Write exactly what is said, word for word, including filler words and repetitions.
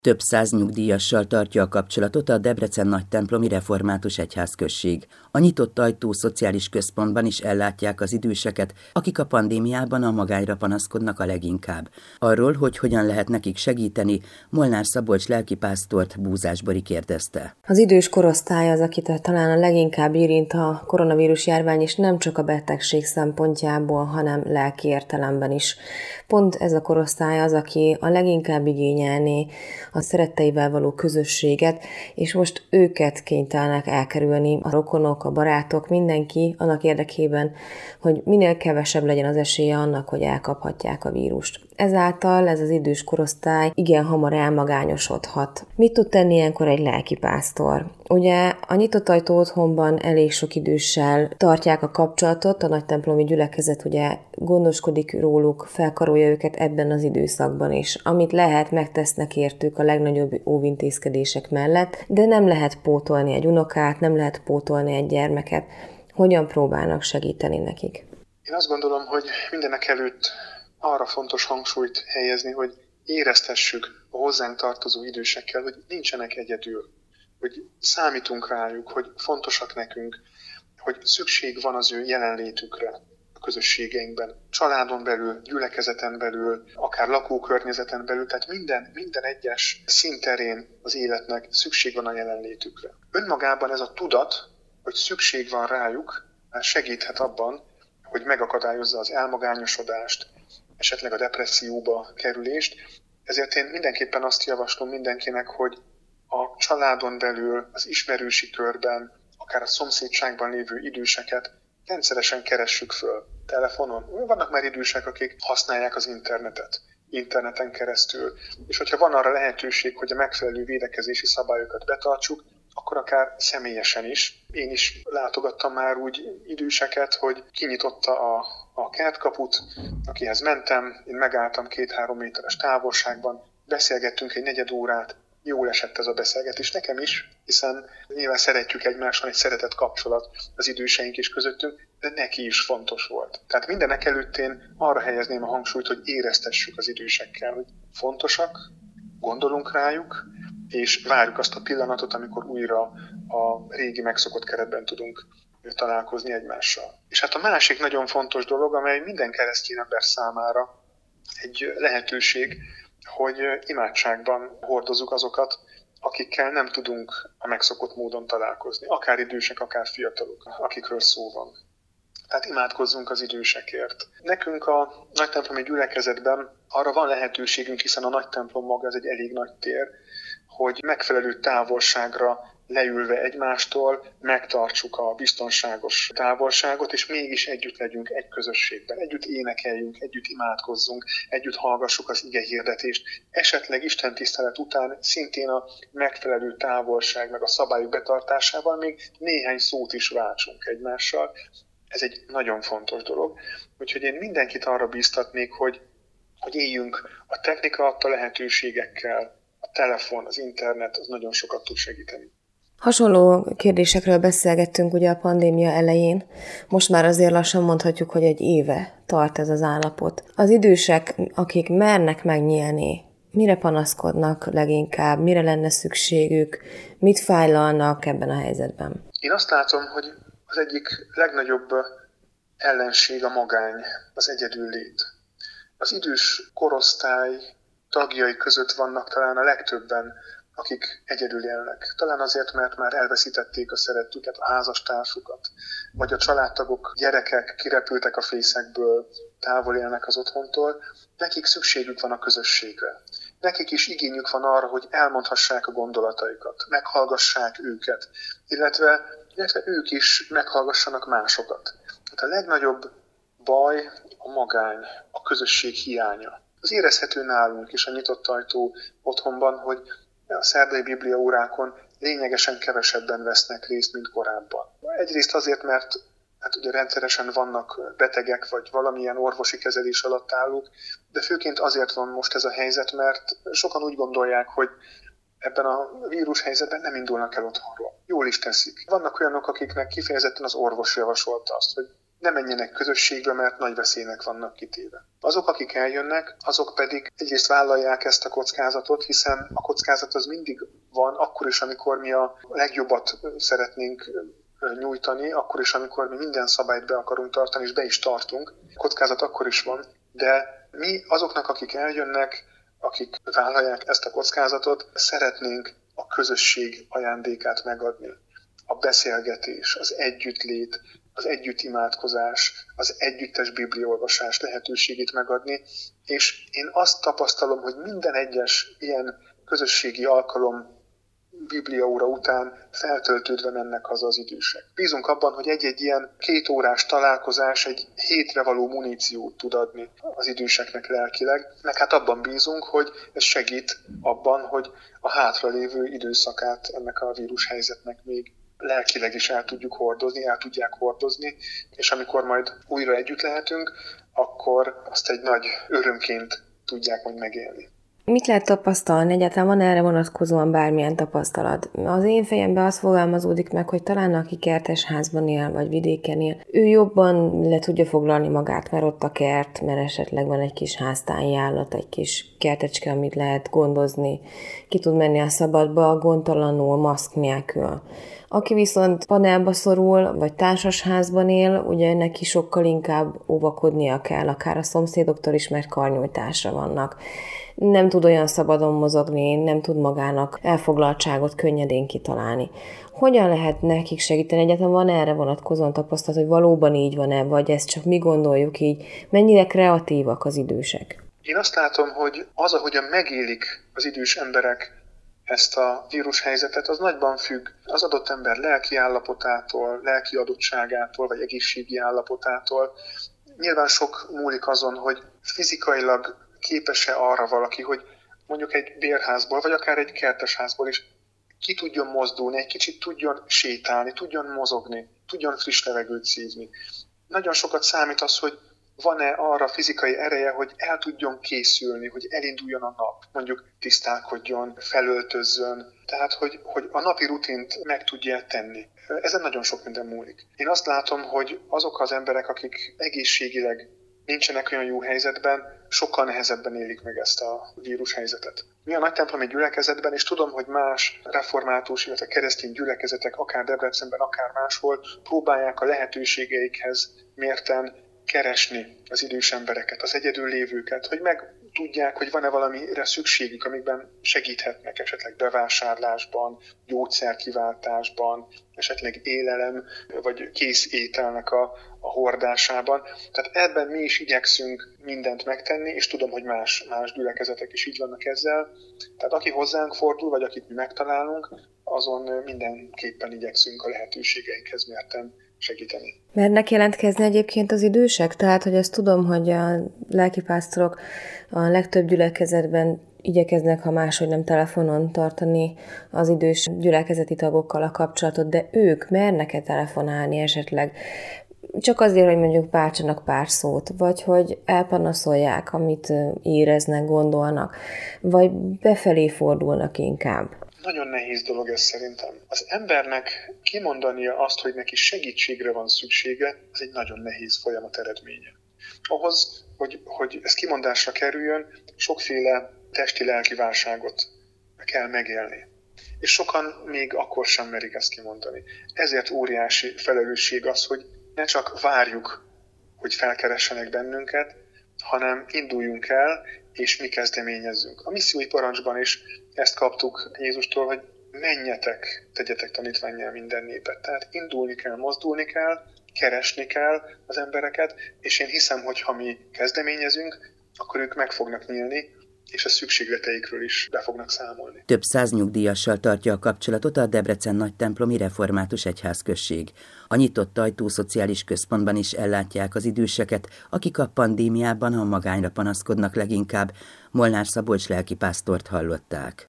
Több száz nyugdíjassal tartja a kapcsolatot a Debrecen Nagytemplomi Református Egyházközség. A Nyitott Ajtó Szociális Központban is ellátják az időseket, akik a pandémiában a magányra panaszkodnak a leginkább. Arról, hogy hogyan lehet nekik segíteni, Molnár Szabolcs lelkipásztort Búzás Bori kérdezte. Az idős korosztály az, akit talán a leginkább érint a koronavírus járvány, és nem csak a betegség szempontjából, hanem lelki értelemben is. Pont ez a korosztály az, aki a leginkább igényelné a szeretteivel való közösséget, és most őket kénytelenek elkerülni, a rokonok, a barátok, mindenki annak érdekében, hogy minél kevesebb legyen az esélye annak, hogy elkaphatják a vírust. Ezáltal ez az idős korosztály igen hamar elmagányosodhat. Mit tud tenni ilyenkor egy lelkipásztor? Ugye a Nyitott Ajtó Otthonban elég sok időssel tartják a kapcsolatot, a nagytemplomi gyülekezet ugye gondoskodik róluk, felkarolja őket ebben az időszakban is. Amit lehet, megtesznek értük a legnagyobb óvintézkedések mellett, de nem lehet pótolni egy unokát, nem lehet pótolni egy gyermeket. Hogyan próbálnak segíteni nekik? Én azt gondolom, hogy mindenek előtt arra fontos hangsúlyt helyezni, hogy éreztessük a hozzánk tartozó idősekkel, hogy nincsenek egyedül, hogy számítunk rájuk, hogy fontosak nekünk, hogy szükség van az ő jelenlétükre a közösségeinkben, családon belül, gyülekezeten belül, akár lakókörnyezeten belül, tehát minden, minden egyes szinterén az életnek szükség van a jelenlétükre. Önmagában ez a tudat, hogy szükség van rájuk, segíthet abban, hogy megakadályozza az elmagányosodást, esetleg a depresszióba kerülést. Ezért én mindenképpen azt javaslom mindenkinek, hogy a családon belül, az ismerősi körben, akár a szomszédságban lévő időseket rendszeresen keressük föl telefonon. Vannak már idősek, akik használják az internetet, interneten keresztül, és hogyha van arra lehetőség, hogy a megfelelő védekezési szabályokat betartsuk, akkor akár személyesen is. Én is látogattam már úgy időseket, hogy kinyitotta a, a kertkaput, akihez mentem, én megálltam két-három méteres távolságban, beszélgettünk egy negyed órát, jól esett ez a beszélgetés nekem is, hiszen nyilván szeretjük egymást, van egy szeretett kapcsolat az időseink is közöttünk, de neki is fontos volt. Tehát mindenek előtt én arra helyezném a hangsúlyt, hogy éreztessük az idősekkel, hogy fontosak, gondolunk rájuk, és várjuk azt a pillanatot, amikor újra a régi megszokott keretben tudunk találkozni egymással. És hát a másik nagyon fontos dolog, amely minden keresztény ember számára egy lehetőség, hogy imádságban hordozzuk azokat, akikkel nem tudunk a megszokott módon találkozni. Akár idősek, akár fiatalok, akikről szó van. Tehát imádkozzunk az idősekért. Nekünk a nagytemplomi gyülekezetben arra van lehetőségünk, hiszen a nagytemplom maga ez egy elég nagy tér, hogy megfelelő távolságra leülve egymástól megtartsuk a biztonságos távolságot, és mégis együtt legyünk egy közösségben. Együtt énekeljünk, együtt imádkozzunk, együtt hallgassuk az igehirdetést. Esetleg Isten tisztelet után szintén a megfelelő távolság meg a szabályok betartásával még néhány szót is váltsunk egymással. Ez egy nagyon fontos dolog. Úgyhogy én mindenkit arra bíztatnék, hogy, hogy éljünk a technika adta lehetőségekkel, a telefon, az internet, az nagyon sokat tud segíteni. Hasonló kérdésekről beszélgettünk ugye a pandémia elején. Most már azért lassan mondhatjuk, hogy egy éve tart ez az állapot. Az idősek, akik mernek megnyílni, mire panaszkodnak leginkább, mire lenne szükségük, mit fájlalnak ebben a helyzetben? Én azt látom, hogy az egyik legnagyobb ellenség a magány, az egyedüllét. Az idős korosztály tagjai között vannak talán a legtöbben, akik egyedül élnek. Talán azért, mert már elveszítették a szerettüket, a házastársukat, vagy a családtagok, gyerekek kirepültek a fészekből, távol élnek az otthontól. Nekik szükségük van a közösségre. Nekik is igényük van arra, hogy elmondhassák a gondolataikat, meghallgassák őket, illetve, illetve ők is meghallgassanak másokat. Tehát a legnagyobb baj a magány, a közösség hiánya. Az érezhető nálunk is a Nyitott Ajtó Otthonban, hogy a szerdai bibliaórákon lényegesen kevesebben vesznek részt, mint korábban. Egyrészt azért, mert hát ugye rendszeresen vannak betegek, vagy valamilyen orvosi kezelés alatt állók, de főként azért van most ez a helyzet, mert sokan úgy gondolják, hogy ebben a vírus helyzetben nem indulnak el otthonról. Jól is teszik. Vannak olyanok, akiknek kifejezetten az orvos javasolta azt, hogy ne menjenek közösségbe, mert nagy veszélynek vannak kitéve. Azok, akik eljönnek, azok pedig egyrészt vállalják ezt a kockázatot, hiszen a kockázat az mindig van, akkor is, amikor mi a legjobbat szeretnénk nyújtani, akkor is, amikor mi minden szabályt be akarunk tartani, és be is tartunk. A kockázat akkor is van, de mi azoknak, akik eljönnek, akik vállalják ezt a kockázatot, szeretnénk a közösség ajándékát megadni. A beszélgetés, az együttlét, az együttimádkozás, az együttes bibliaolvasás lehetőségét megadni, és én azt tapasztalom, hogy minden egyes ilyen közösségi alkalom bibliaóra után feltöltődve mennek haza az idősek. Bízunk abban, hogy egy-egy ilyen kétórás találkozás egy hétre való muníciót tud adni az időseknek lelkileg, meg hát abban bízunk, hogy ez segít abban, hogy a hátralévő időszakát ennek a vírushelyzetnek még lelkileg is el tudjuk hordozni, el tudják hordozni, és amikor majd újra együtt lehetünk, akkor azt egy nagy örömként tudják majd megélni. Mit lehet tapasztalni? Egyáltalán van erre vonatkozóan bármilyen tapasztalat? Az én fejemben az fogalmazódik meg, hogy talán aki kertesházban él, vagy vidéken él, ő jobban le tudja foglalni magát, mert ott a kert, mert esetleg van egy kis háztányi állat, egy kis kertecske, amit lehet gondozni. Ki tud menni a szabadba gondtalanul, maszk nélkül. Aki viszont panelba szorul, vagy társasházban él, ugye neki sokkal inkább óvakodnia kell, akár a szomszédoktól is, mert karnyújtásra vannak. Nem tud olyan szabadon mozogni, nem tud magának elfoglaltságot könnyedén kitalálni. Hogyan lehet nekik segíteni? Egyáltalán van erre vonatkozóan tapasztalat, hogy valóban így van-e, vagy ezt csak mi gondoljuk így? Mennyire kreatívak az idősek? Én azt látom, hogy az, ahogyan megélik az idős emberek ezt a vírushelyzetet, az nagyban függ az adott ember lelki állapotától, lelki adottságától, vagy egészségi állapotától. Nyilván sok múlik azon, hogy fizikailag képes-e arra valaki, hogy mondjuk egy bérházból, vagy akár egy kertesházból is ki tudjon mozdulni, egy kicsit tudjon sétálni, tudjon mozogni, tudjon friss levegőt szívni. Nagyon sokat számít az, hogy van-e arra fizikai ereje, hogy el tudjon készülni, hogy elinduljon a nap, mondjuk tisztálkodjon, felöltözzön, tehát hogy, hogy a napi rutint meg tudja tenni. Ezen nagyon sok minden múlik. Én azt látom, hogy azok az emberek, akik egészségileg nincsenek olyan jó helyzetben, sokkal nehezebben élik meg ezt a vírushelyzetet. Mi a nagytemplomi gyülekezetben, és tudom, hogy más református, illetve keresztény gyülekezetek, akár Debrecenben, akár máshol próbálják a lehetőségeikhez mérten keresni az idős embereket, az egyedül lévőket, hogy meg tudják, hogy van-e valamire szükségük, amikben segíthetnek, esetleg bevásárlásban, gyógyszerkiváltásban, esetleg élelem vagy kész ételnek a, a hordásában. Tehát ebben mi is igyekszünk mindent megtenni, és tudom, hogy más, más gyülekezetek is így vannak ezzel. Tehát aki hozzánk fordul, vagy akit mi megtalálunk, azon mindenképpen igyekszünk a lehetőségeinkhez mérten segíteni. Mernek jelentkezni egyébként az idősek? Tehát, hogy azt tudom, hogy a lelkipásztorok a legtöbb gyülekezetben igyekeznek, ha máshogy nem telefonon tartani az idős gyülekezeti tagokkal a kapcsolatot, de ők mernek-e telefonálni esetleg? Csak azért, hogy mondjuk pártsanak pár szót, vagy hogy elpanaszolják, amit éreznek, gondolnak, vagy befelé fordulnak inkább. Nagyon nehéz dolog ez szerintem. Az embernek kimondania azt, hogy neki segítségre van szüksége, ez egy nagyon nehéz folyamat eredménye. Ahhoz, hogy, hogy ez kimondásra kerüljön, sokféle testi-lelki válságot kell megélni. És sokan még akkor sem merik ezt kimondani. Ezért óriási felelősség az, hogy ne csak várjuk, hogy felkeressenek bennünket, hanem induljunk el, és mi kezdeményezzünk. A missziói parancsban is ezt kaptuk Jézustól, hogy menjetek, tegyetek tanítvánnyá minden népet. Tehát indulni kell, mozdulni kell, keresni kell az embereket, és én hiszem, hogy ha mi kezdeményezünk, akkor ők meg fognak nyílni, és a szükségleteikről is be fognak számolni. Több száz nyugdíjassal tartja a kapcsolatot a Debrecen Nagytemplomi Református Egyházközség. A nyitott ajtó szociális központban is ellátják az időseket, akik a pandémiában a magányra panaszkodnak leginkább. Molnár Szabolcs lelkipásztort hallották.